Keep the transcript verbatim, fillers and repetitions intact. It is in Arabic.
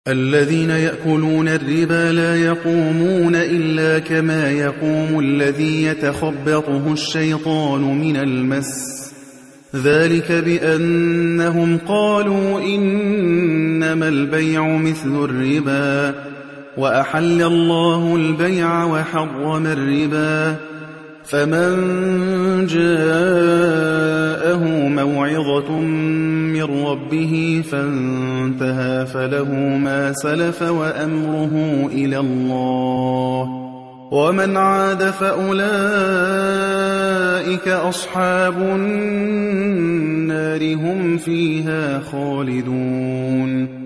الذين يأكلون الربا لا يقومون إلا كما يقوم الذي يتخبطه الشيطان من المس ذلك بأنهم قالوا إنما البيع مثل الربا وأحل الله البيع وحرم الربا فمن جاءه موعظة من ربه فانتهى فله ما سلف وأمره إلى الله ومن عاد فأولئك أصحاب النار هم فيها خالدون